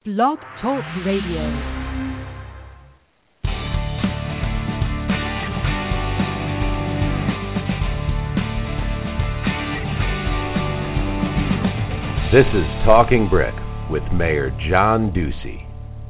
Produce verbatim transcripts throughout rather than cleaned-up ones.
Blog Talk Radio. This is Talking Brick with Mayor John Ducey.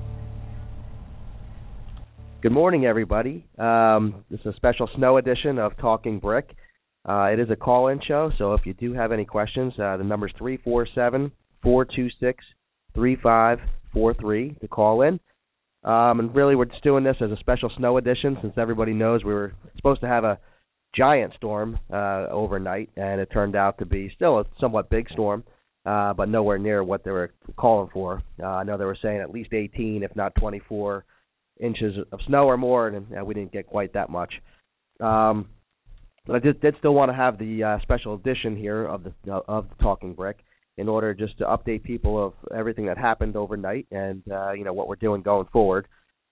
Good morning, everybody. Um, this is a special snow edition of Talking Brick. Uh, it is a call-in show, so if you do have any questions, uh, the number is three four seven, four two six, three five four three to call in. Um, and really, we're just doing this as a special snow edition since everybody knows we were supposed to have a giant storm uh, overnight, and it turned out to be still a somewhat big storm. Uh, but nowhere near what they were calling for. Uh, I know they were saying at least eighteen, if not twenty-four inches of snow or more, and uh, we didn't get quite that much. Um, but I did, did still want to have the uh, special edition here of the uh, of the Talking Brick in order just to update people of everything that happened overnight and uh, you know what we're doing going forward.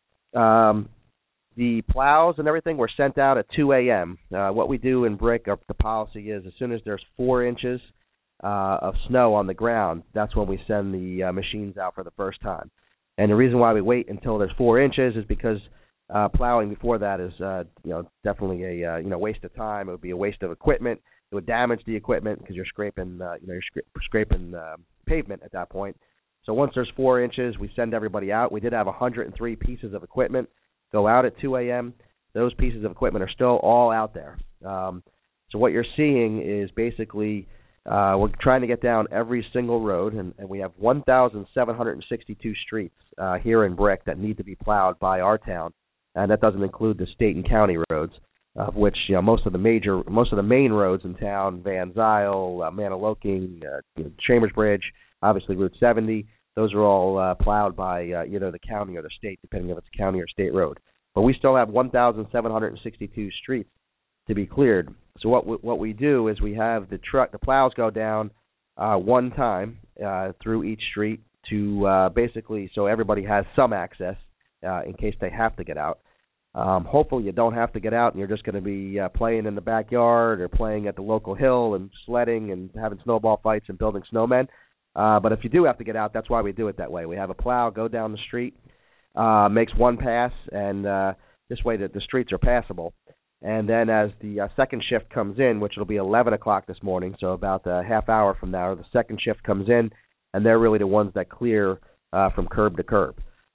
Um, the plows and everything were sent out at two a.m. Uh, what we do in Brick, our, the policy is as soon as there's four inches Uh, of snow on the ground, that's when we send the uh, machines out for the first time. And the reason why we wait until there's four inches is because uh, plowing before that is, uh, you know, definitely a uh, you know waste of time. It would be a waste of equipment. It would damage the equipment because you're scraping, uh, you know, you're scra- scraping uh, pavement at that point. So once there's four inches, we send everybody out. We did have one hundred three pieces of equipment go out at two a.m. Those pieces of equipment are still all out there. Um, so what you're seeing is basically Uh, we're trying to get down every single road, and, and we have one thousand seven hundred sixty-two streets uh, here in Brick that need to be plowed by our town, and that doesn't include the state and county roads, of which you know most of the major, most of the main roads in town, Van Zyl, uh, Maniloking, uh, you know, Chambers Bridge, obviously Route seventy, those are all uh, plowed by uh, either the county or the state, depending if it's a county or state road. But we still have one thousand seven hundred sixty-two streets to be cleared. So what we, what we do is we have the truck, the plows go down uh, one time uh, through each street to uh, basically so everybody has some access uh, in case they have to get out. Um, hopefully you don't have to get out and you're just going to be uh, playing in the backyard or playing at the local hill and sledding and having snowball fights and building snowmen. Uh, but if you do have to get out, that's why we do it that way. We have a plow go down the street, uh, makes one pass, and uh, this way that the streets are passable. And then as the uh, second shift comes in, which will be eleven o'clock this morning, so about a half hour from now, the second shift comes in, and they're really the ones that clear uh, from curb to curb.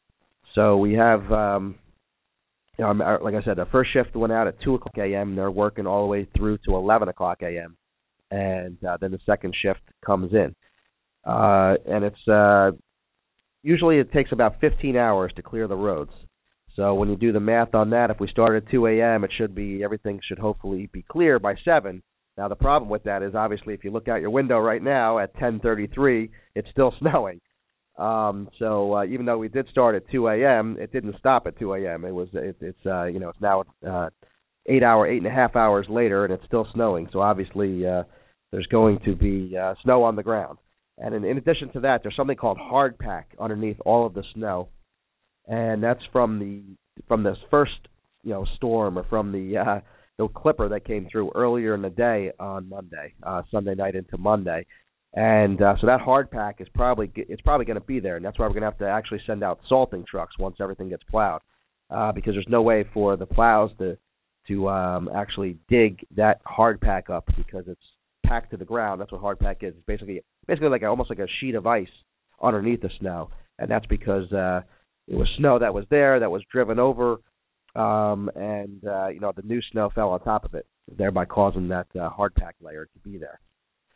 So we have, um, you know, like I said, the first shift went out at two o'clock a.m. They're working all the way through to eleven o'clock a.m., and uh, then the second shift comes in. Uh, and it's uh, usually it takes about fifteen hours to clear the roads. So when you do the math on that, if we start at two a.m., it should be everything should hopefully be clear by seven. Now the problem with that is obviously if you look out your window right now at ten thirty-three, it's still snowing. Um, so uh, even though we did start at two a.m., it didn't stop at two a.m. It was it, it's uh, you know it's now uh, eight hour eight and a half hours later, and it's still snowing. So obviously uh, there's going to be uh, snow on the ground. And in, in addition to that, there's something called hard pack underneath all of the snow. And that's from the from this first you know storm or from the uh, the clipper that came through earlier in the day on Monday, uh, Sunday night into Monday, and uh, so that hard pack is probably it's probably going to be there, and that's why we're going to have to actually send out salting trucks once everything gets plowed, uh, because there's no way for the plows to to um, actually dig that hard pack up because it's packed to the ground. That's what hard pack is. It's basically basically like a, almost like a sheet of ice underneath the snow, and that's because uh, it was snow that was there, that was driven over, um, and, uh, you know, the new snow fell on top of it, thereby causing that uh, hard pack layer to be there.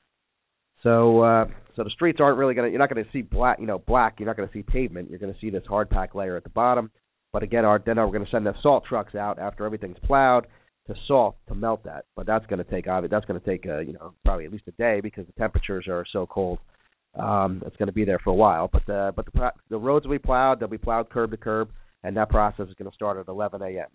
So uh, so the streets aren't really going to, you're not going to see black, you know, black, you're not going to see pavement, you're going to see this hard pack layer at the bottom. But again, our, then we're going to send the salt trucks out after everything's plowed to salt, to melt that. But that's going to take, that's going to take, uh, you know, probably at least a day because the temperatures are so cold. Um, it's going to be there for a while, but the but the the roads will be plowed. They'll be plowed curb to curb, and that process is going to start at eleven a.m.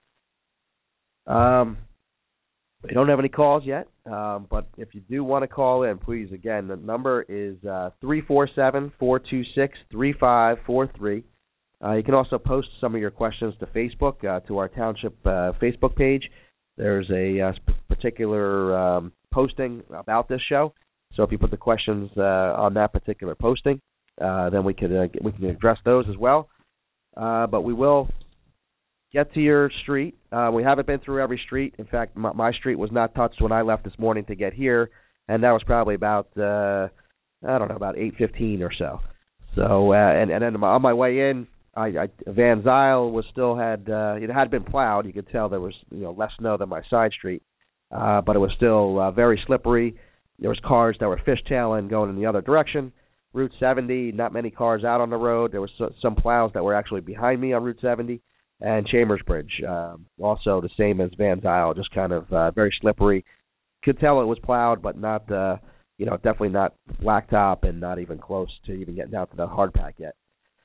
Um, we don't have any calls yet, um, but if you do want to call in, please, again, the number is uh, three four seven, four two six, three five four three. Uh, you can also post some of your questions to Facebook, uh, to our township uh, Facebook page. There's a uh, particular um, posting about this show. So if you put the questions uh, on that particular posting, uh, then we can uh, we can address those as well. Uh, but we will get to your street. Uh, we haven't been through every street. In fact, my, my street was not touched when I left this morning to get here, and that was probably about uh, I don't know about eight fifteen or so. So uh, and and then on my way in, I, I Van Zyl was still had uh, it had been plowed. You could tell there was you know less snow than my side street, uh, but it was still uh, very slippery. There was cars that were fishtailing going in the other direction. Route seventy, not many cars out on the road. There was some plows that were actually behind me on Route seventy, and Chambers Bridge, um, also the same as Van Zyl, just kind of uh, very slippery. Could tell it was plowed, but not, uh, you know, definitely not blacktop and not even close to even getting out to the hard pack yet.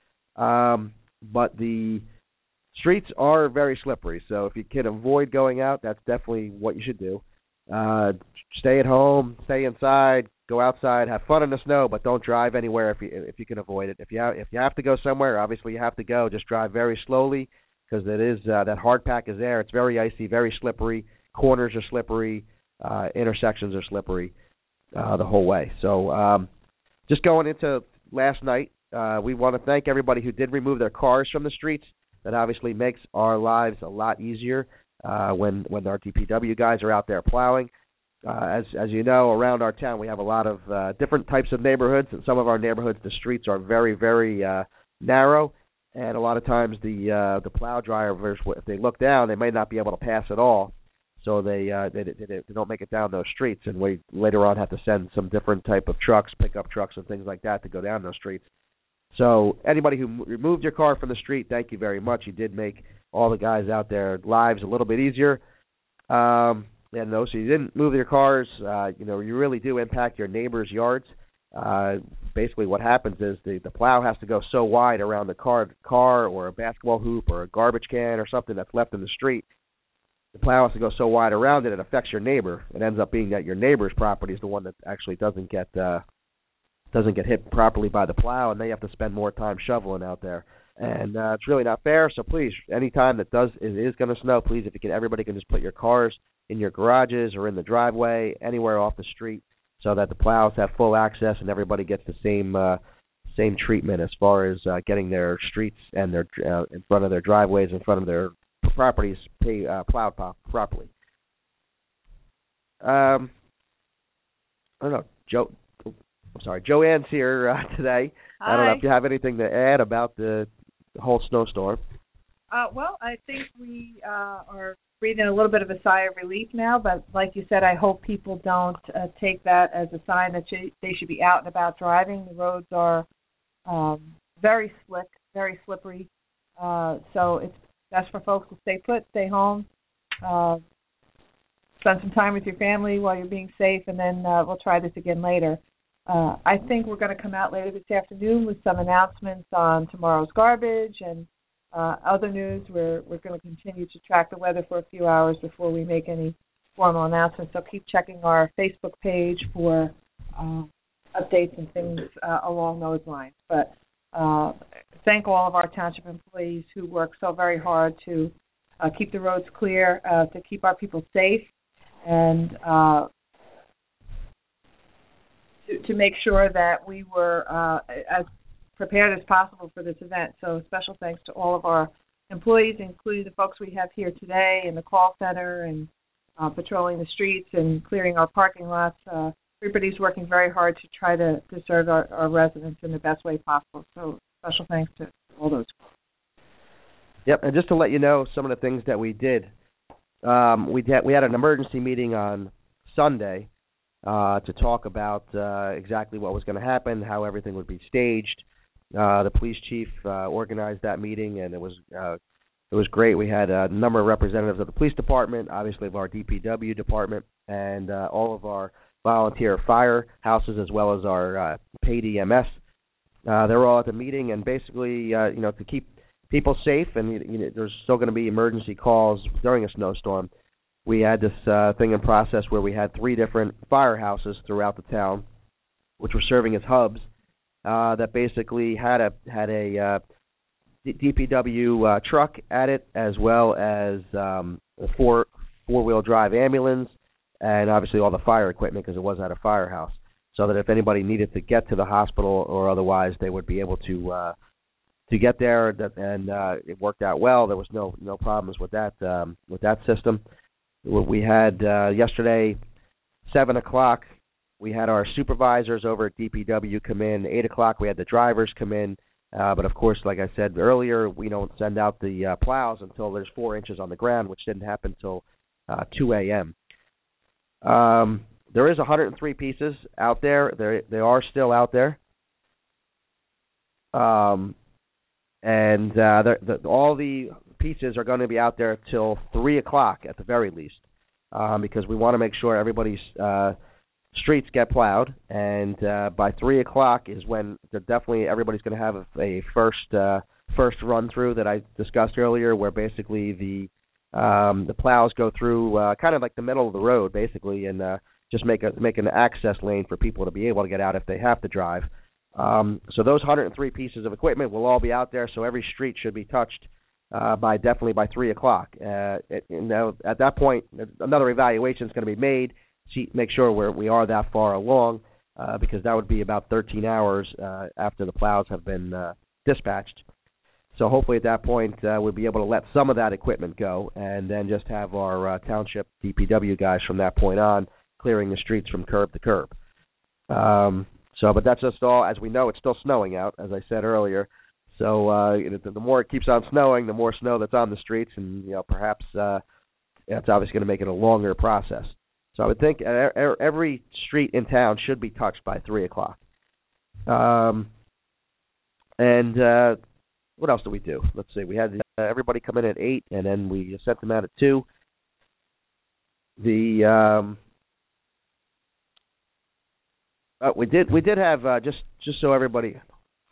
Um, but the streets are very slippery, so if you can avoid going out, that's definitely what you should do. Uh, stay at home, stay inside, go outside, have fun in the snow, but don't drive anywhere if you if you can avoid it. If you have, if you have to go somewhere, obviously you have to go. Just drive very slowly because it is uh, that hard pack is there. It's very icy, very slippery. Corners are slippery, uh, intersections are slippery uh, the whole way. So um, just going into last night, uh, we want to thank everybody who did remove their cars from the streets. That obviously makes our lives a lot easier. Uh, when when our D P W guys are out there plowing. Uh, as as you know, around our town we have a lot of uh, different types of neighborhoods. In some of our neighborhoods, the streets are very, very uh, narrow, and a lot of times the uh, the plow drivers, if they look down, they may not be able to pass at all. So they, uh, they, they they don't make it down those streets, and we later on have to send some different type of trucks, pickup trucks and things like that to go down those streets. So anybody who removed your car from the street, thank you very much. You did make all the guys out there lives a little bit easier. Um, and those who didn't move your cars, uh, you know, you really do impact your neighbors' yards. Uh, basically what happens is the, the plow has to go so wide around the car, car or a basketball hoop or a garbage can or something that's left in the street. The plow has to go so wide around it, it affects your neighbor. It ends up being that your neighbor's property is the one that actually doesn't get uh, doesn't get hit properly by the plow, and they have to spend more time shoveling out there. And uh, it's really not fair. So please, anytime that does it is going to snow, please, if you can, everybody can just put your cars in your garages or in the driveway, anywhere off the street, so that the plows have full access and everybody gets the same uh, same treatment as far as uh, getting their streets and their uh, in front of their driveways, in front of their properties, pay, uh, plowed properly. Um, I don't know, Joe. I'm sorry, Joanne's here uh, today. Hi. I don't know if you have anything to add about the, the whole snowstorm. Uh, well, I think we uh, are breathing a little bit of a sigh of relief now, but like you said, I hope people don't uh, take that as a sign that sh- they should be out and about driving. The roads are um, very slick, very slippery, uh, so it's best for folks to stay put, stay home, uh, spend some time with your family while you're being safe, and then uh, we'll try this again later. Uh, I think we're going to come out later this afternoon with some announcements on tomorrow's garbage and uh, other news. We're we're going to continue to track the weather for a few hours before we make any formal announcements. So keep checking our Facebook page for uh, updates and things uh, along those lines. But uh, thank all of our township employees who work so very hard to uh, keep the roads clear, uh, to keep our people safe, and uh, To, to make sure that we were uh, as prepared as possible for this event. So special thanks to all of our employees, including the folks we have here today in the call center and uh, patrolling the streets and clearing our parking lots. Uh, everybody's working very hard to try to, to serve our, our residents in the best way possible. So special thanks to all those folks. Yep, and just to let you know some of the things that we did, um, we, had, we had an emergency meeting on Sunday Uh, to talk about uh, exactly what was going to happen, how everything would be staged. Uh, the police chief uh, organized that meeting, and it was uh, it was great. We had a number of representatives of the police department, obviously of our D P W department, and uh, all of our volunteer firehouses, as well as our uh, paid E M S. Uh, they were all at the meeting, and basically, uh, you know, to keep people safe, and you know, there's still going to be emergency calls during a snowstorm. We had this uh, thing in process where we had three different firehouses throughout the town, which were serving as hubs uh, that basically had a had a uh, D P W uh, truck at it, as well as um, a four four wheel drive ambulance, and obviously all the fire equipment because it was at a firehouse. so that if anybody needed to get to the hospital or otherwise, they would be able to uh, to get there. And uh, it worked out well. There was no no problems with that um, with that system. We had uh, yesterday, seven o'clock. We had our supervisors over at D P W come in. Eight o'clock, we had the drivers come in. Uh, but, of course, like I said earlier, we don't send out the uh, plows until there's four inches on the ground, which didn't happen until uh, two a.m. Um, there is one hundred three pieces out there. They they are still out there. Um, and uh, the, all the pieces are going to be out there till three o'clock at the very least, um, because we want to make sure everybody's uh, streets get plowed, and uh, by three o'clock is when definitely everybody's going to have a, a first uh, first run through that I discussed earlier, where basically the um, the plows go through uh, kind of like the middle of the road, basically, and uh, just make a make an access lane for people to be able to get out if they have to drive. Um, so those one hundred three pieces of equipment will all be out there, so every street should be touched uh, by definitely by three o'clock. Uh, it, you know, at that point, another evaluation is going to be made. See, make sure we're, we are that far along, uh, because that would be about thirteen hours uh, after the plows have been uh, dispatched. So hopefully at that point uh, we'll be able to let some of that equipment go, and then just have our uh, township D P W guys from that point on clearing the streets from curb to curb. Um, so, but that's just all. As we know, it's still snowing out, as I said earlier. So uh, the, the more it keeps on snowing, the more snow that's on the streets, and you know perhaps uh, it's obviously going to make it a longer process. So I would think every street in town should be touched by three o'clock. Um, and uh, what else do we do? Let's see. We had uh, everybody come in at eight, and then we sent them out at two. The um, uh, we did we did have uh, just just so everybody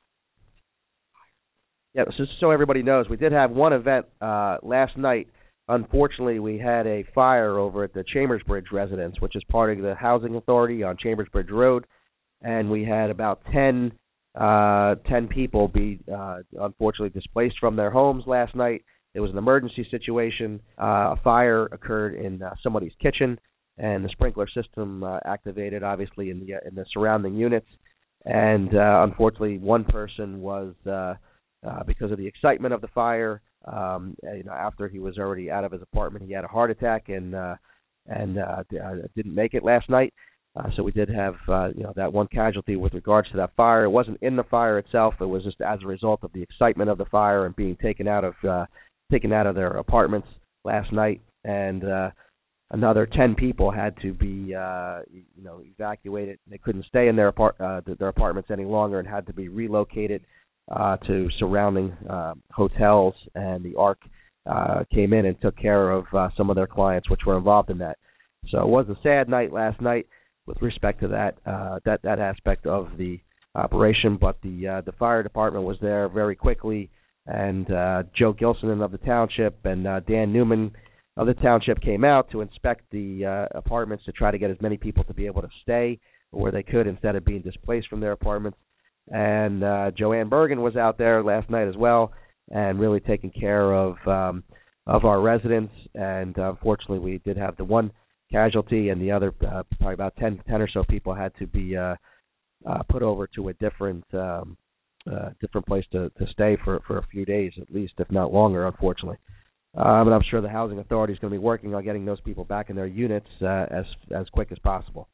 yeah just so everybody knows, we did have one event uh, last night. Unfortunately, we had a fire over at the Chambersbridge residence, which is part of the housing authority on Chambersbridge Road, and we had about ten, uh, ten people be uh, unfortunately displaced from their homes last night. It was an emergency situation. Uh, a fire occurred in uh, somebody's kitchen, and the sprinkler system uh, activated, obviously, in the in the surrounding units. And uh, unfortunately, one person was, uh, uh, because of the excitement of the fire, Um, you know, after he was already out of his apartment, he had a heart attack and uh, and uh, didn't make it last night. Uh, so we did have uh, you know that one casualty with regards to that fire. It wasn't in the fire itself; it was just as a result of the excitement of the fire and being taken out of uh, taken out of their apartments last night. And uh, another ten people had to be uh, you know evacuated. They couldn't stay in their apart uh, their apartments any longer and had to be relocated Uh, to surrounding uh, hotels, and the A R C uh, came in and took care of uh, some of their clients which were involved in that. So it was a sad night last night with respect to that uh, that that aspect of the operation. But the uh, the fire department was there very quickly, and uh, Joe Gilson of the township and uh, Dan Newman of the township came out to inspect the uh, apartments to try to get as many people to be able to stay where they could instead of being displaced from their apartments. And uh, Joanne Bergen was out there last night as well, and really taking care of um, of our residents. And uh, unfortunately, we did have the one casualty, and the other uh, probably about ten, ten or so people had to be uh, uh, put over to a different um, uh, different place to, to stay for, for a few days at least, if not longer, unfortunately. Um, and I'm sure the housing authority is going to be working on getting those people back in their units uh, as as quick as possible.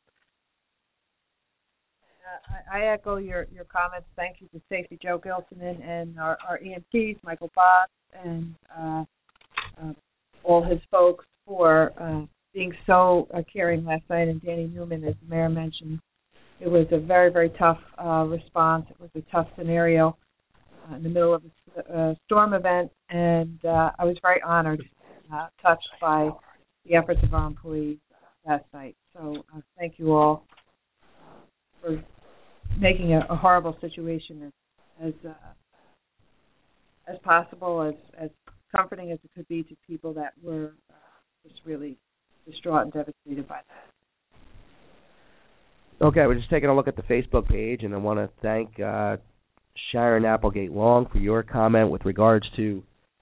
I echo your, your comments. Thank you to Safety Joe Gilson and our, our E M Ts, Michael Fox, and uh, uh, all his folks for uh, being so uh, caring last night. And Danny Newman, as the mayor mentioned, it was a very, very tough uh, response. It was a tough scenario uh, in the middle of a uh, storm event, and uh, I was very honored, uh, touched by the efforts of our employees last night. So uh, thank you all for making a, a horrible situation as as, uh, as possible, as, as comforting as it could be to people that were uh, just really distraught and devastated by that. Okay, we're just taking a look at the Facebook page, and I want to thank uh, Sharon Applegate Long for your comment with regards to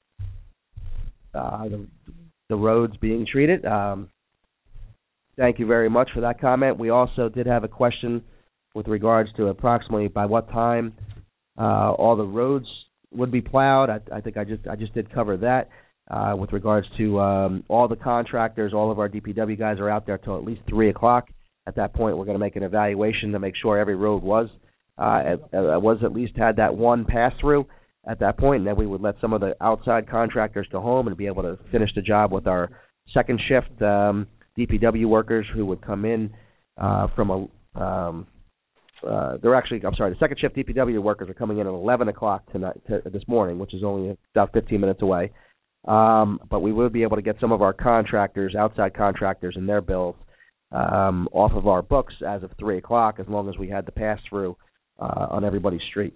uh, the, the roads being treated. Um, thank you very much for that comment. We also did have a question with regards to approximately by what time uh, all the roads would be plowed. I, I think I just I just did cover that. Uh, with regards to um, all the contractors, all of our D P W guys are out there till at least three o'clock. At that point, we're going to make an evaluation to make sure every road was uh, at, uh, was at least had that one pass through at that point, and then we would let some of the outside contractors go home and be able to finish the job with our second shift um, D P W workers who would come in uh, from a um, uh, they're actually I'm sorry the second shift D P W workers are coming in at eleven o'clock tonight to, this morning, which is only about fifteen minutes away. Um, but we will be able to get some of our contractors, outside contractors, and their bills um, off of our books as of three o'clock, as long as we had the pass through uh, on everybody's street.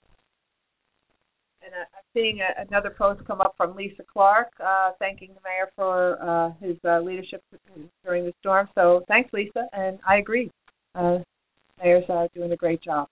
And uh, I'm seeing a, another post come up from Lisa Clark, uh, thanking the mayor for uh, his uh, leadership during the storm. So thanks, Lisa, and I agree. Uh, mayor's uh, doing a great job.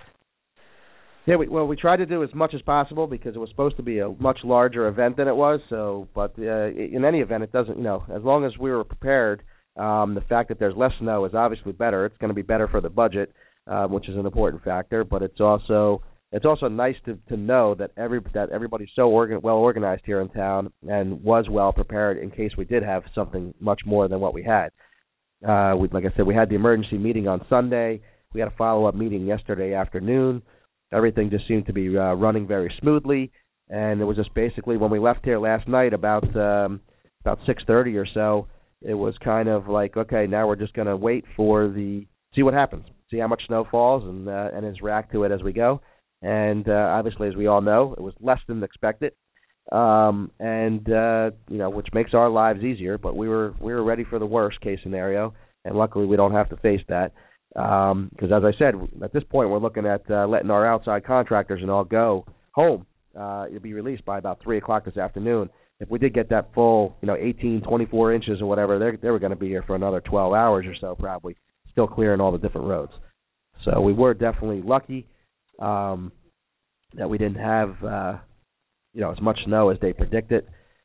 Yeah, we, well, we tried to do as much as possible because it was supposed to be a much larger event than it was. So, but uh, in any event, it doesn't. You know, as long as we were prepared, um, the fact that there's less snow is obviously better. It's going to be better for the budget, uh, which is an important factor. But it's also it's also nice to, to know that every that everybody's so organ, well organized here in town and was well prepared in case we did have something much more than what we had. Uh, we, like I said, we had the emergency meeting on Sunday. We had a follow-up meeting yesterday afternoon. Everything just seemed to be uh, running very smoothly, and it was just basically when we left here last night about um, about six thirty or so, it was kind of like, okay, now we're just going to wait for the see what happens, see how much snow falls, and uh, and just react to it as we go. And uh, obviously, as we all know, it was less than expected, um, and uh, you know, which makes our lives easier. But we were we were ready for the worst case scenario, and luckily we don't have to face that. Because um, as I said, at this point we're looking at uh, letting our outside contractors and all go home. Uh, it'll be released by about three o'clock this afternoon. If we did get that full, you know, eighteen, twenty-four inches or whatever, they they were going to be here for another twelve hours or so, probably, still clearing all the different roads. So we were definitely lucky um, that we didn't have, uh, you know, as much snow as they predicted.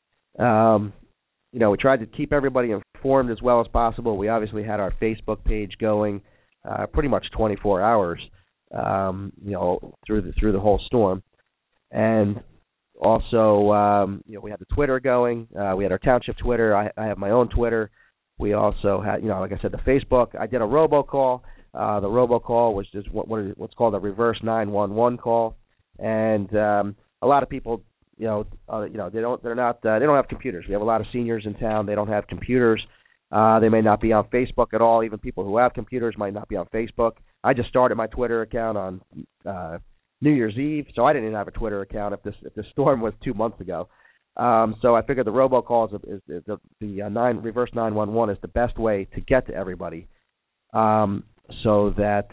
Um, you know, we tried to keep everybody informed as well as possible. We obviously had our Facebook page going. Uh, pretty much twenty-four hours, um, you know, through the through the whole storm, and also, um, you know, we had the Twitter going. Uh, we had our township Twitter. I, I have my own Twitter. We also had, you know, like I said, the Facebook. I did a robocall. Uh, the robocall was just what, what is, what's called a reverse nine one one call, and um, a lot of people, you know, uh, you know, they don't, they're not, uh, they don't have computers. We have a lot of seniors in town. They don't have computers. Uh, they may not be on Facebook at all. Even people who have computers might not be on Facebook. I just started my Twitter account on uh, New Year's Eve, so I didn't even have a Twitter account if this if the storm was two months ago. Um, so I figured the robocall is, is, is the, the uh, nine, reverse nine one one is the best way to get to everybody, um, so that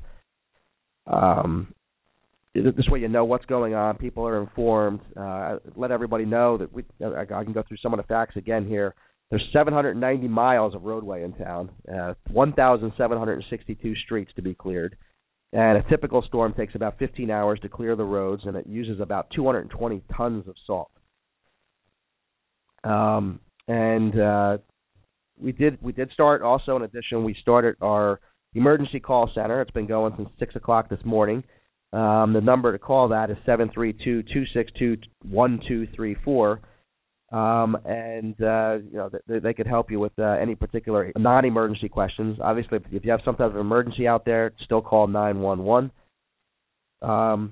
uh, um, this way you know what's going on. People are informed. Uh, let everybody know that we. I, I can go through some of the facts again here. There's seven hundred ninety miles of roadway in town, uh, one thousand seven hundred sixty-two streets to be cleared, and a typical storm takes about fifteen hours to clear the roads, and it uses about two hundred twenty tons of salt. Um, and uh, we did we did start also. In addition, we started our emergency call center. It's been going since six o'clock this morning. Um, the number to call that is seven three two, two six two, one two three four. Um, and, uh, you know, they, they could help you with uh, any particular non-emergency questions. Obviously, if, if you have some type of emergency out there, still call nine one one. Um,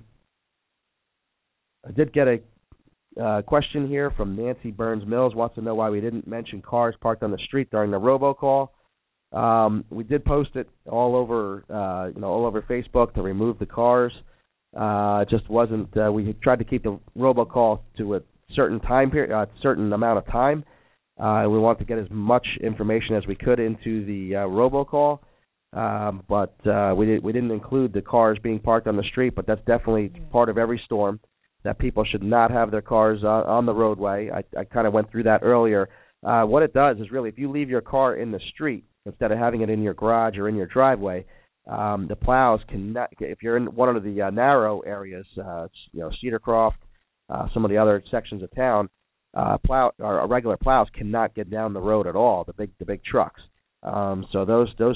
I did get a uh, question here from Nancy Burns-Mills, wants to know why we didn't mention cars parked on the street during the robocall. Um, we did post it all over, uh, you know, all over Facebook to remove the cars. Uh, it just wasn't, uh, we tried to keep the robocall to a certain time period, a uh, certain amount of time. Uh, we wanted to get as much information as we could into the uh, robocall, um, but uh, we, did, we didn't include the cars being parked on the street, but that's definitely part of every storm, that people should not have their cars uh, on the roadway. I, I kind of went through that earlier. Uh, what it does is really, if you leave your car in the street instead of having it in your garage or in your driveway, um, the plows cannot, if you're in one of the uh, narrow areas, uh, you know, Cedar Croft, Uh, some of the other sections of town, uh, plow or regular plows cannot get down the road at all. The big the big trucks. Um, so those those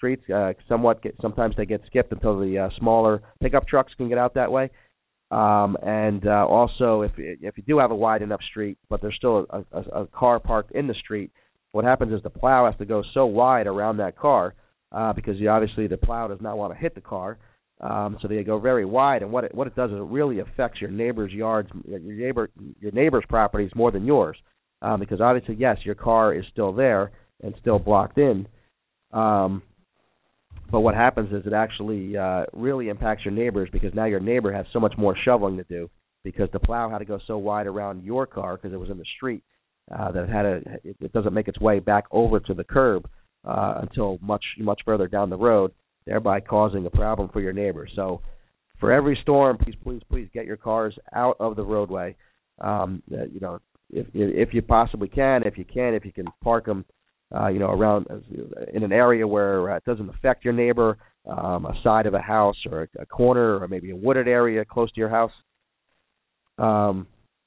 streets. Uh, somewhat, get, sometimes they get skipped until the uh, smaller pickup trucks can get out that way. Um, and uh, also, if if you do have a wide enough street, but there's still a, a, a car parked in the street, what happens is the plow has to go so wide around that car uh, because you, obviously the plow does not want to hit the car. Um, so they go very wide, and what it what it does is it really affects your neighbor's yards, your neighbor your neighbor's properties more than yours, um, because obviously yes, your car is still there and still blocked in, um, but what happens is it actually uh, really impacts your neighbors because now your neighbor has so much more shoveling to do because the plow had to go so wide around your car because it was in the street uh, that it had a it, it doesn't make its way back over to the curb uh, until much much further down the road, thereby causing a problem for your neighbors. So for every storm, please, please, please get your cars out of the roadway. Um, uh, you know, if if you possibly can, if you can, if you can park them, uh, you know, around uh, in an area where uh, it doesn't affect your neighbor, um, a side of a house or a, a corner or maybe a wooded area close to your house. Um,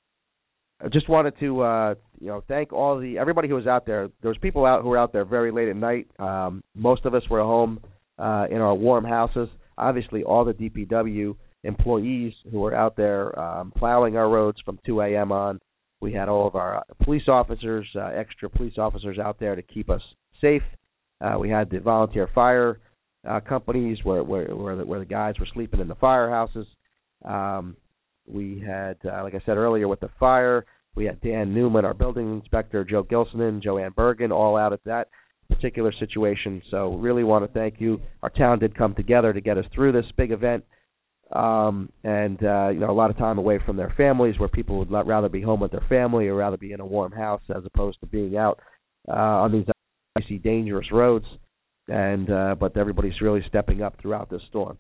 I just wanted to, uh, you know, thank all the everybody who was out there. There was people out who were out there very late at night. Um, most of us were home Uh, in our warm houses. Obviously, all the D P W employees who were out there um, plowing our roads from two a.m. on. We had all of our police officers, uh, extra police officers out there to keep us safe. Uh, we had the volunteer fire uh, companies where where where the, where the guys were sleeping in the firehouses. Um, we had, uh, like I said earlier, with the fire, we had Dan Newman, our building inspector, Joe Gilsonen, Joanne Bergen, all out at that particular situation. So really want to thank you. Our town did come together to get us through this big event, um, and uh, you know, a lot of time away from their families, where people would rather be home with their family or rather be in a warm house as opposed to being out uh, on these icy, dangerous roads. And uh, but everybody's really stepping up throughout this storm.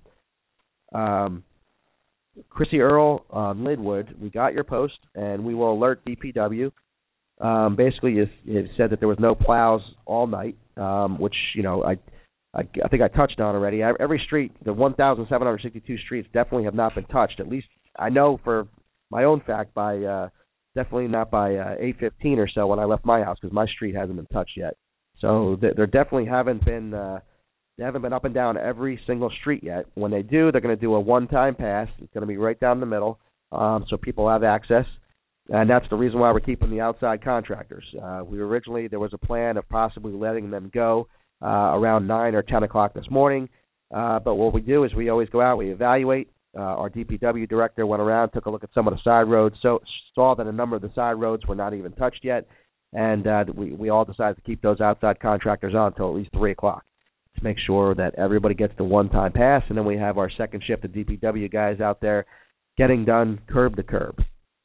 Um, Chrissy Earl on Linwood, we got your post, and we will alert D P W. Um, basically, it, it said that there was no plows all night, um, which, you know, I, I I think I touched on already. Every street, the one thousand seven hundred sixty-two streets definitely have not been touched. At least I know for my own fact by uh, definitely not by uh, eight fifteen or so when I left my house, because my street hasn't been touched yet. So th- there definitely haven't been uh, they haven't been up and down every single street yet. When they do, they're going to do a one-time pass. It's going to be right down the middle, um, so people have access. And that's the reason why we're keeping the outside contractors. Uh, we originally, there was a plan of possibly letting them go uh, around nine or ten o'clock this morning. Uh, but what we do is we always go out, we evaluate. Uh, our D P W director went around, took a look at some of the side roads, so saw that a number of the side roads were not even touched yet. And uh, we, we all decided to keep those outside contractors on until at least three o'clock to make sure that everybody gets the one-time pass. And then we have our second shift of D P W guys out there getting done curb to curb.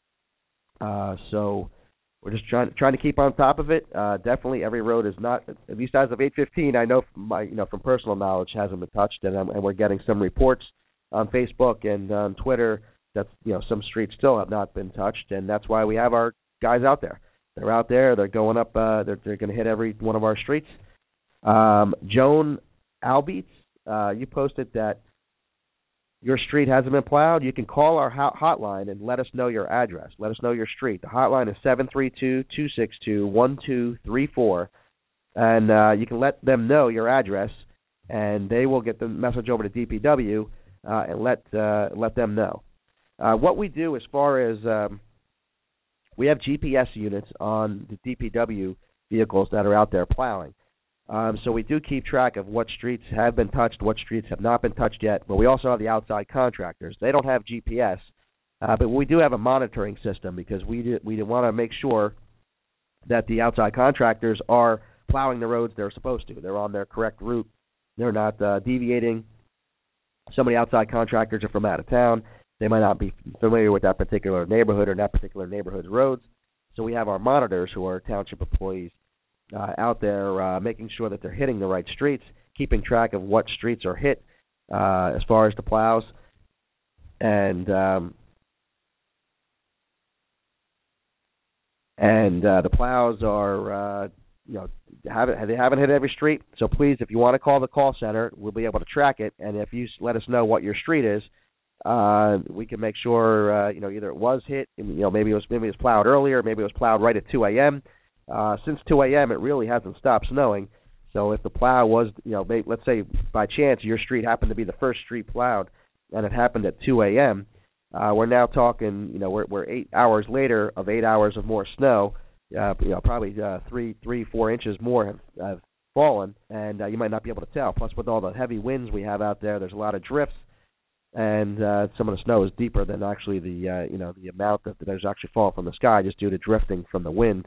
Uh, so we're just trying trying to keep on top of it. Uh, definitely, every road is not, at least as of eight fifteen. I know from my, you know, from personal knowledge, hasn't been touched, and, and we're getting some reports on Facebook and on Twitter that, you know, some streets still have not been touched, and that's why we have our guys out there. They're out there. They're going up. Uh, they're they're going to hit every one of our streets. Um, Joan Albeets, uh, you posted that your street hasn't been plowed. You can call our hotline and let us know your address. Let us know your street. The hotline is seven three two, two six two, one two three four, and uh, you can let them know your address, and they will get the message over to D P W uh, and let uh, let them know. Uh, what we do as far as um, we have G P S units on the D P W vehicles that are out there plowing. Um, so we do keep track of what streets have been touched, what streets have not been touched yet, but we also have the outside contractors. They don't have G P S, uh, but we do have a monitoring system because we do, we want to make sure that the outside contractors are plowing the roads they're supposed to. They're on their correct route. They're not uh, deviating. Some of the outside contractors are from out of town. They might not be familiar with that particular neighborhood or that particular neighborhood's roads. So we have our monitors, who are township employees, Uh, out there uh, making sure that they're hitting the right streets, keeping track of what streets are hit uh, as far as the plows, and um, and uh, the plows are uh, you know haven't they haven't hit every street. So please, if you want to call the call center, we'll be able to track it, and if you let us know what your street is, uh, we can make sure uh, you know either it was hit, you know maybe it was maybe it was plowed earlier, maybe it was plowed right at two a.m. Uh, since two a.m., it really hasn't stopped snowing, So if the plow was, you know, may, let's say by chance your street happened to be the first street plowed, and it happened at two a.m., uh, we're now talking, you know, we're, we're eight hours later of eight hours of more snow. Uh, you know, probably uh, three, three, four inches more have, have fallen, and uh, you might not be able to tell. Plus, with all the heavy winds we have out there, there's a lot of drifts, and uh, some of the snow is deeper than actually the, uh, you know, the amount that there's actually falling from the sky just due to drifting from the wind.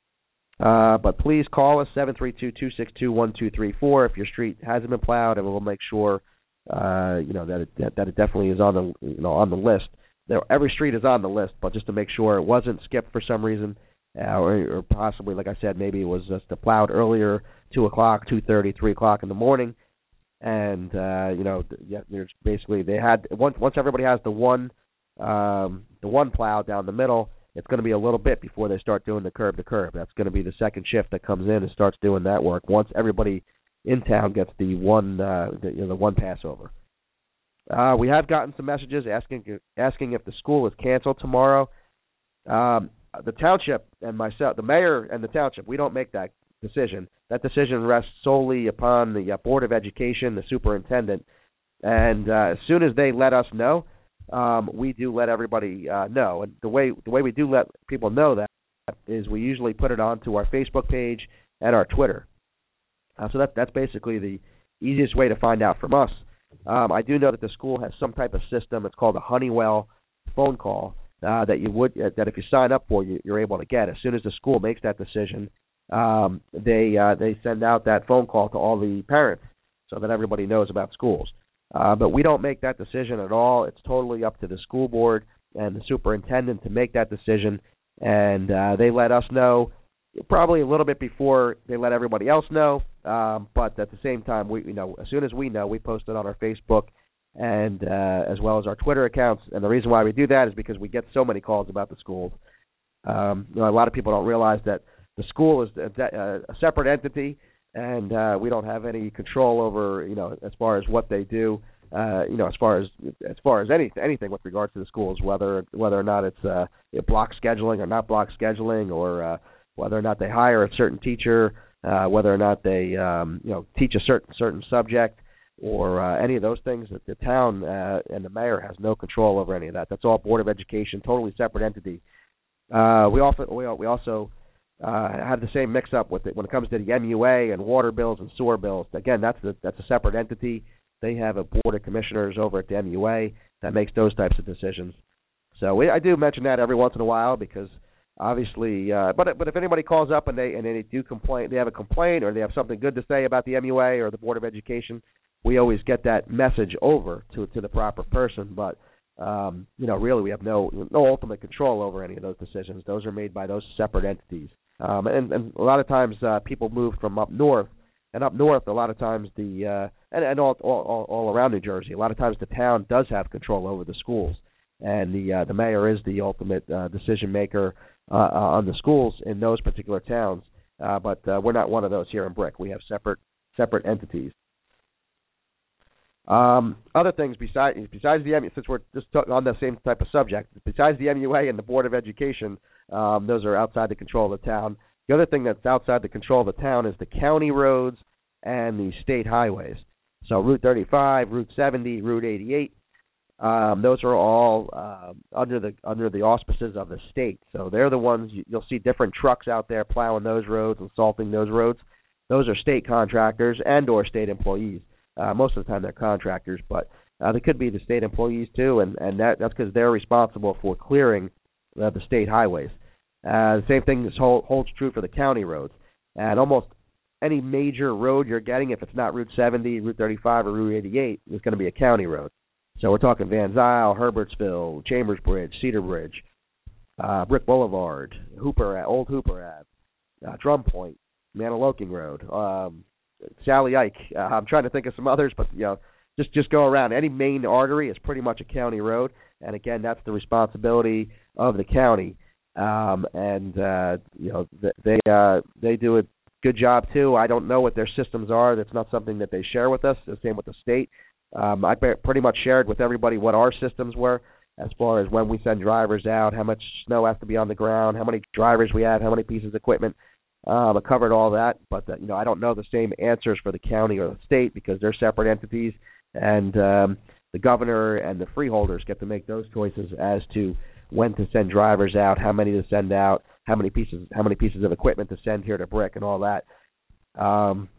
Uh, but please call us, seven three two, two six two, one two three four, if your street hasn't been plowed, and we'll make sure, uh, you know, that it, that, that it definitely is on the, you know, on the list. There, every street is on the list, but just to make sure it wasn't skipped for some reason, uh, or, or possibly, like I said, maybe it was just plowed earlier, two o'clock, two thirty, three o'clock in the morning, and, uh, you know, yeah, there's basically, they had, once, once everybody has the one, um, the one plow down the middle, it's going to be a little bit before they start doing the curb to curb. That's going to be the second shift that comes in and starts doing that work once everybody in town gets the one, uh, the, you know, the one passover. Uh, we have gotten some messages asking asking if the school is canceled tomorrow. Um, the township and myself, the mayor and the township, we don't make that decision. That decision rests solely upon the uh, Board of Education, the superintendent, and uh, as soon as they let us know, Um, we do let everybody uh, know, and the way the way we do let people know that is we usually put it onto our Facebook page and our Twitter. Uh, so that that's basically the easiest way to find out from us. Um, I do know that the school has some type of system. It's called a Honeywell phone call uh, that you would uh, that if you sign up for, you, you're able to get as soon as the school makes that decision. Um, they uh, they send out that phone call to all the parents so that everybody knows about schools. Uh, but we don't make that decision at all. It's totally up to the school board and the superintendent to make that decision, and uh, they let us know probably a little bit before they let everybody else know. Um, but at the same time, we you know as soon as we know, we post it on our Facebook and uh, as well as our Twitter accounts. And the reason why we do that is because we get so many calls about the schools. Um, you know, a lot of people don't realize that the school is a, a separate entity. And uh, we don't have any control over, you know, as far as what they do, uh, you know, as far as as far as any, anything with regards to the schools, whether whether or not it's uh, block scheduling or not block scheduling, or uh, whether or not they hire a certain teacher, uh, whether or not they, um, you know, teach a certain certain subject, or uh, any of those things. That the town uh, and the mayor has no control over any of that. That's all Board of Education, totally separate entity. Uh, we also we we also. Uh, have the same mix-up with it when it comes to the M U A and water bills and sewer bills. Again, that's a, that's a separate entity. They have a board of commissioners over at the M U A that makes those types of decisions. So we, I do mention that every once in a while because obviously, uh, but but if anybody calls up and they and they do complain, they have a complaint or they have something good to say about the M U A or the Board of Education, we always get that message over to to the proper person. But um, you know, really, we have no no ultimate control over any of those decisions. Those are made by those separate entities. Um, and, and a lot of times uh, people move from up north, and up north a lot of times the uh, and, and all, all all around New Jersey, a lot of times the town does have control over the schools, and the uh, the mayor is the ultimate uh, decision maker uh, on the schools in those particular towns. Uh, but uh, we're not one of those here in Brick. We have separate separate entities. Um, other things besides besides the M U A, since we're just talking on the same type of subject, besides the M U A and the Board of Education, um, those are outside the control of the town. The other thing that's outside the control of the town is the county roads and the state highways. So Route thirty-five, Route seventy, Route eighty-eight, um, those are all uh, under the under the auspices of the state. So they're the ones you, you'll see different trucks out there plowing those roads and salting those roads. Those are state contractors and or state employees. Uh, most of the time they're contractors, but uh, they could be the state employees too, and, and that, that's because they're responsible for clearing uh, the state highways. Uh, the same thing hold, holds true for the county roads. And almost any major road you're getting, if it's not Route seventy, Route thirty-five, or Route eighty-eight, is going to be a county road. So we're talking Van Zyl, Herbertsville, Chambers Bridge, Cedar Bridge, uh, Brick Boulevard, Hooper, Old Hooper Ave, uh, Drum Point, Maniloking Road, um, Sally Ike. Uh, I'm trying to think of some others, but you know, just just go around. Any main artery is pretty much a county road, and again, that's the responsibility of the county. Um, and uh, you know, they uh, they do a good job too. I don't know what their systems are. That's not something that they share with us. The same with the state. Um, I pretty much shared with everybody what our systems were as far as when we send drivers out, how much snow has to be on the ground, how many drivers we have, how many pieces of equipment. Um, I covered all that, but uh, you know I don't know the same answers for the county or the state because they're separate entities, and um, the governor and the freeholders get to make those choices as to when to send drivers out, how many to send out, how many pieces how many pieces of equipment to send here to Brick, and all that. Um,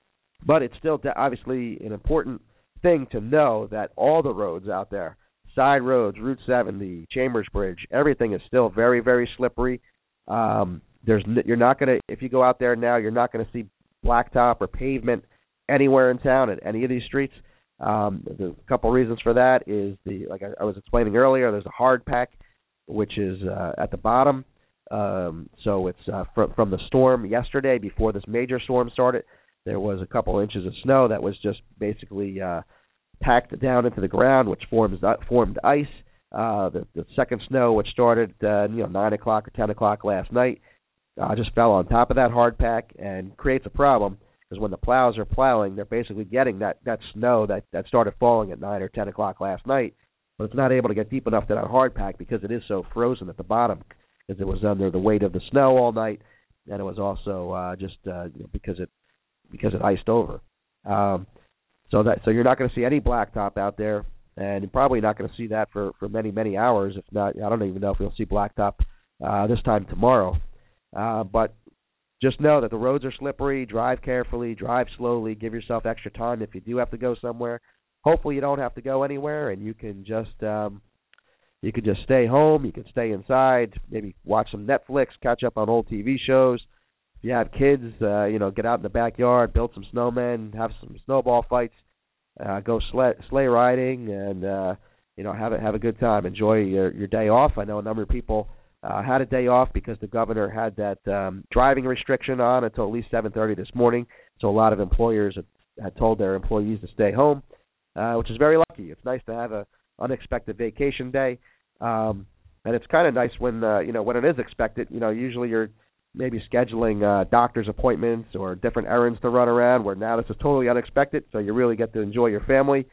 but it's still obviously an important thing to know that all the roads out there, side roads, Route seventy, Chambers Bridge, everything is still very, very slippery. Um, there's you're not gonna if you go out there now, you're not gonna see blacktop or pavement anywhere in town at any of these streets. Um, the couple reasons for that is the like I, I was explaining earlier. There's a hard pack, which is uh, at the bottom. Um, so it's uh, from from the storm yesterday before this major storm started. There was a couple inches of snow that was just basically uh, packed down into the ground, which forms formed ice. Uh, the, the second snow, which started uh, you know nine o'clock or ten o'clock last night, uh, just fell on top of that hard pack and creates a problem because when the plows are plowing, they're basically getting that, that snow that, that started falling at nine or ten o'clock last night, but it's not able to get deep enough to that hard pack because it is so frozen at the bottom because it was under the weight of the snow all night, and it was also uh, just uh, you know, because it because it iced over. Um, so that so you're not going to see any blacktop out there, and you're probably not going to see that for, for many, many hours. If not, I don't even know if we'll see blacktop uh, this time tomorrow. Uh, but just know that the roads are slippery. Drive carefully. Drive slowly. Give yourself extra time if you do have to go somewhere. Hopefully you don't have to go anywhere, and you can just um, you can just stay home. You can stay inside. Maybe watch some Netflix. Catch up on old T V shows. If you have kids, uh, you know, get out in the backyard, build some snowmen, have some snowball fights, uh, go sleigh, sleigh riding, and uh, you know, have a have a good time. Enjoy your your day off. I know a number of people uh, had a day off because the governor had that um, driving restriction on until at least seven thirty this morning. So a lot of employers had, had told their employees to stay home, uh, which is very lucky. It's nice to have a unexpected vacation day, um, and it's kind of nice when uh, you know when it is expected. You know, usually you're maybe scheduling uh, doctor's appointments or different errands to run around, where now this is totally unexpected, so you really get to enjoy your family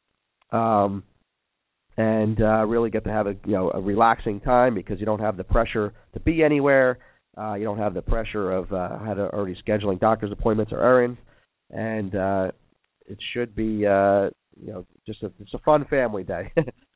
um, and uh, really get to have a you know a relaxing time because you don't have the pressure to be anywhere. Uh, you don't have the pressure of uh, had already scheduling doctor's appointments or errands, and uh, it should be uh, you know just a just a fun family day.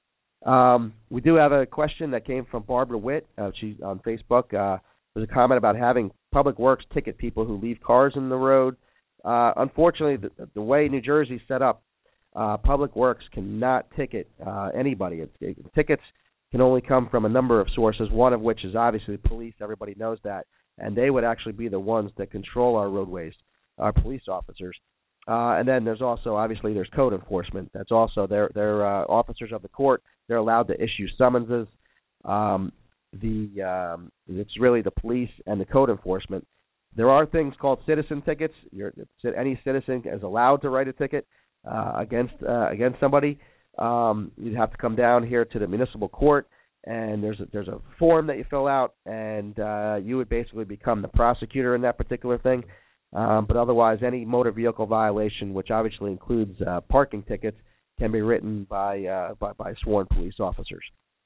um, we do have a question that came from Barbara Witt. Uh, she's on Facebook. Uh, There's a comment about having Public Works ticket people who leave cars in the road. Uh, unfortunately, the, the way New Jersey's set up, uh, Public Works cannot ticket uh, anybody. It's, it, tickets can only come from a number of sources, one of which is obviously the police. Everybody knows that. And they would actually be the ones that control our roadways, our police officers. Uh, and then there's also, obviously, there's code enforcement. That's also, they're, they're uh, officers of the court. They're allowed to issue summonses. Um, The um, it's really the police and the code enforcement. There are things called citizen tickets. You're, any citizen is allowed to write a ticket uh, against uh, against somebody. Um, you'd have to come down here to the municipal court, and there's a, there's a form that you fill out, and uh, you would basically become the prosecutor in that particular thing. Um, but otherwise, any motor vehicle violation, which obviously includes uh, parking tickets, can be written by uh, by, by sworn police officers.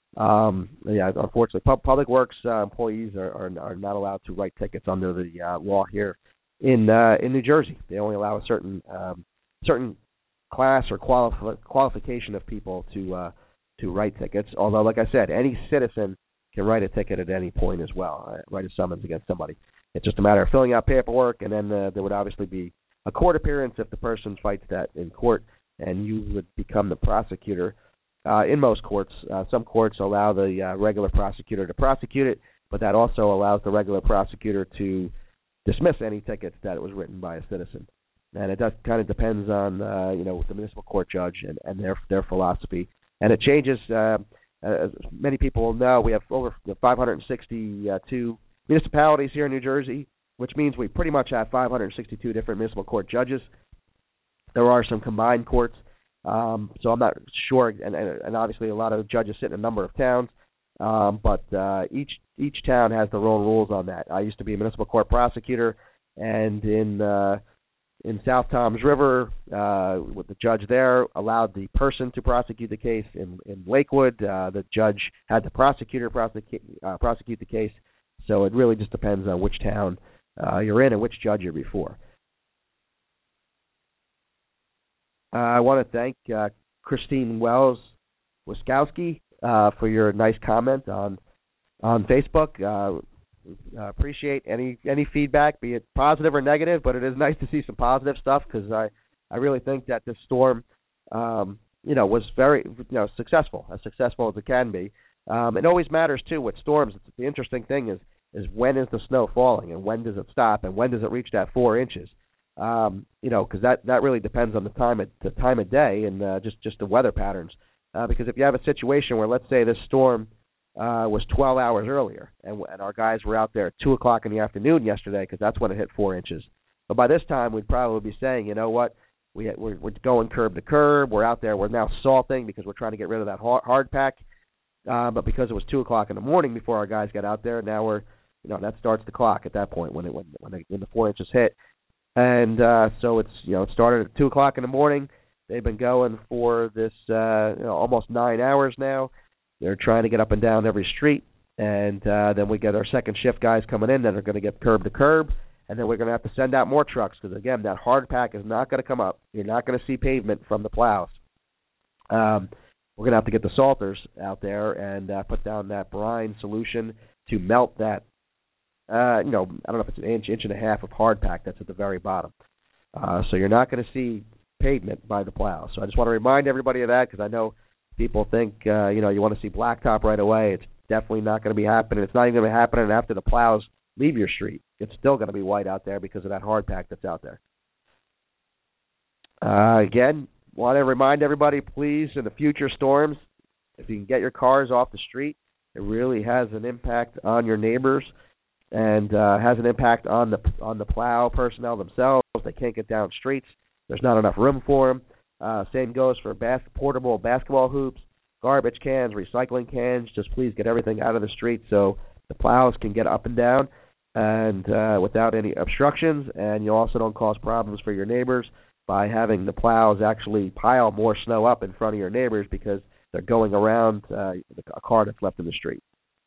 Um, yeah, unfortunately, pub- Public Works uh, employees are, are are not allowed to write tickets under the uh, law here in uh, in New Jersey. They only allow a certain um, certain class or quali- qualification of people to uh, to write tickets. Although, like I said, any citizen can write a ticket at any point as well, uh, write a summons against somebody. It's just a matter of filling out paperwork, and then uh, there would obviously be a court appearance if the person fights that in court, and you would become the prosecutor. Uh, in most courts, uh, some courts allow the uh, regular prosecutor to prosecute it, but that also allows the regular prosecutor to dismiss any tickets that it was written by a citizen. And it does kind of depends on uh, you know the municipal court judge and, and their their philosophy. And it changes. Uh, as many people will know, we have over five hundred sixty-two municipalities here in New Jersey, which means we pretty much have five hundred sixty-two different municipal court judges. There are some combined courts. Um, so I'm not sure, and, and obviously a lot of judges sit in a number of towns, um, but uh, each each town has their own rules on that. I used to be a municipal court prosecutor, and in uh, in South Toms River, uh, with the judge there allowed the person to prosecute the case. In, in Lakewood, uh, the judge had the prosecutor prosecute uh, prosecute the case. So it really just depends on which town uh, you're in and which judge you're before. Uh, I want to thank uh, Christine Wells Wiskowski uh, for your nice comment on on Facebook. Uh, uh, appreciate any any feedback, be it positive or negative, but it is nice to see some positive stuff because I, I really think that this storm, um, you know, was very you know successful, as successful as it can be. Um, it always matters too with storms. The interesting thing is is when is the snow falling and when does it stop and when does it reach that four inches. Um, you know, because that, that really depends on the time of the time of day and uh, just just the weather patterns. Uh, because if you have a situation where, let's say, this storm uh, was twelve hours earlier, and, and our guys were out there at two o'clock in the afternoon yesterday, because that's when it hit four inches. But by this time, we'd probably be saying, you know what, we we're, we're going curb to curb. We're out there. We're now salting because we're trying to get rid of that hard, hard pack. Uh, but because it was two o'clock in the morning before our guys got out there, now we're, you know, that starts the clock at that point when it when when, it, when the four inches hit. And uh, so it's you know it started at two o'clock in the morning. They've been going for this uh, you know, almost nine hours now. They're trying to get up and down every street, and uh, then we get our second shift guys coming in that are going to get curb to curb, and then we're going to have to send out more trucks because again that hard pack is not going to come up. You're not going to see pavement from the plows. Um, we're going to have to get the salters out there and uh, put down that brine solution to melt that. Uh, you know, I don't know if it's an inch, inch and a half of hard pack that's at the very bottom. Uh, so you're not going to see pavement by the plow. So I just want to remind everybody of that because I know people think, uh, you know, you want to see blacktop right away. It's definitely not going to be happening. It's not even going to be happening after the plows leave your street. It's still going to be white out there because of that hard pack that's out there. Uh, again, want to remind everybody, please, in the future storms, if you can get your cars off the street, it really has an impact on your neighbors. And uh, has an impact on the on the plow personnel themselves. They can't get down streets. There's not enough room for them. Uh, same goes for bas- portable basketball hoops, garbage cans, recycling cans. Just please get everything out of the street so the plows can get up and down and uh, without any obstructions. And you also don't cause problems for your neighbors by having the plows actually pile more snow up in front of your neighbors because they're going around uh, a car that's left in the street.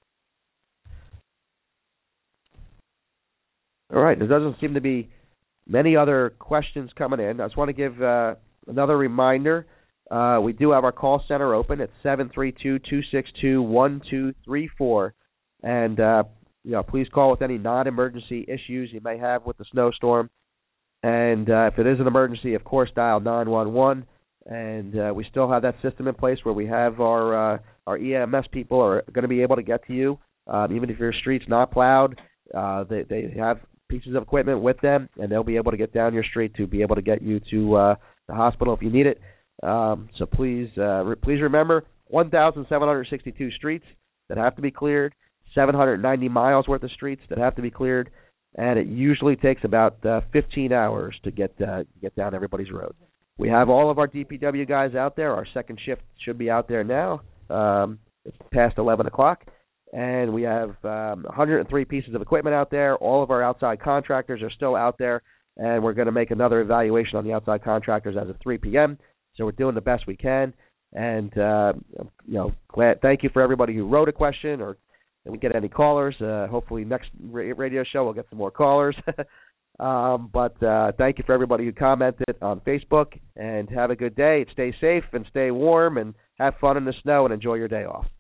All right, there doesn't seem to be many other questions coming in. I just want to give uh, another reminder. Uh, we do have our call center open at seven three two, two six two, one two three four. And, uh, you know, please call with any non-emergency issues you may have with the snowstorm. And uh, if it is an emergency, of course, dial nine one one. And uh, we still have that system in place where we have our, uh, our E M S people are going to be able to get to you, um, even if your street's not plowed. Uh, they, they have pieces of equipment with them, and they'll be able to get down your street to be able to get you to uh, the hospital if you need it. Um, so please uh, re- please remember, one thousand seven hundred sixty-two streets that have to be cleared, seven hundred ninety miles worth of streets that have to be cleared, and it usually takes about uh, fifteen hours to get uh, get down everybody's road. We have all of our D P W guys out there. Our second shift should be out there now. Um, it's past eleven o'clock. And we have um, one hundred three pieces of equipment out there. All of our outside contractors are still out there, and we're going to make another evaluation on the outside contractors as of three p.m. So we're doing the best we can. And, uh, you know, glad, thank you for everybody who wrote a question or we get any callers. Uh, hopefully next radio show we'll get some more callers. um, but uh, thank you for everybody who commented on Facebook. And have a good day. Stay safe and stay warm and have fun in the snow and enjoy your day off.